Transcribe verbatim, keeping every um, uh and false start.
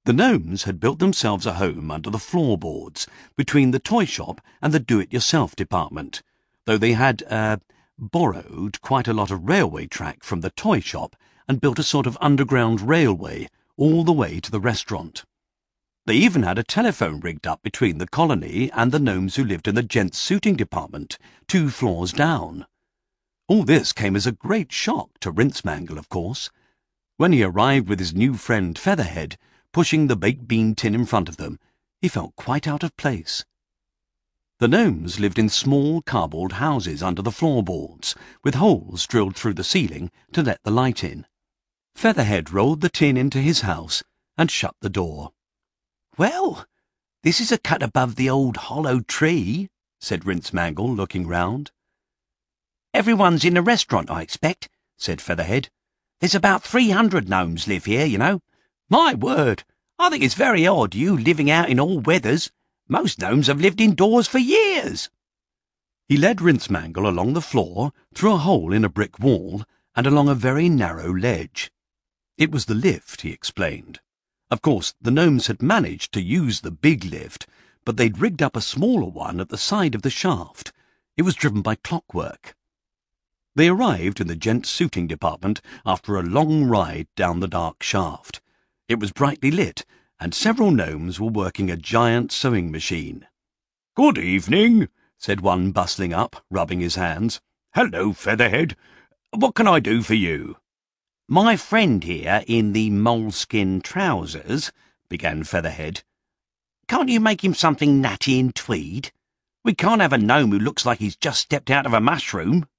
The gnomes had built themselves a home under the floorboards, between the toy shop and the do-it-yourself department, though they had, uh, borrowed quite a lot of railway track from the toy shop and built a sort of underground railway all the way to the restaurant. They even had a telephone rigged up between the colony and the gnomes who lived in the gents' suiting department, two floors down. All this came as a great shock to Rincemangle, of course. When he arrived with his new friend Featherhead, pushing the baked bean tin in front of them, he felt quite out of place. The gnomes lived in small cardboard houses under the floorboards, with holes drilled through the ceiling to let the light in. Featherhead rolled the tin into his house and shut the door. "Well, this is a cut above the old hollow tree," said Rincemangle, looking round. "Everyone's in the restaurant, I expect," said Featherhead. "There's about three hundred gnomes live here, you know. My word, I think it's very odd, you living out in all weathers. Most gnomes have lived indoors for years." He led Rincemangle along the floor, through a hole in a brick wall, and along a very narrow ledge. It was the lift, he explained. Of course, the gnomes had managed to use the big lift, but they'd rigged up a smaller one at the side of the shaft. It was driven by clockwork. They arrived in the gents' suiting department after a long ride down the dark shaft. It was brightly lit, and several gnomes were working a giant sewing machine. "Good evening," said one, bustling up, rubbing his hands. "Hello, Featherhead. What can I do for you?" "My friend here in the moleskin trousers," began Featherhead. "Can't you make him something natty in tweed? We can't have a gnome who looks like he's just stepped out of a mushroom."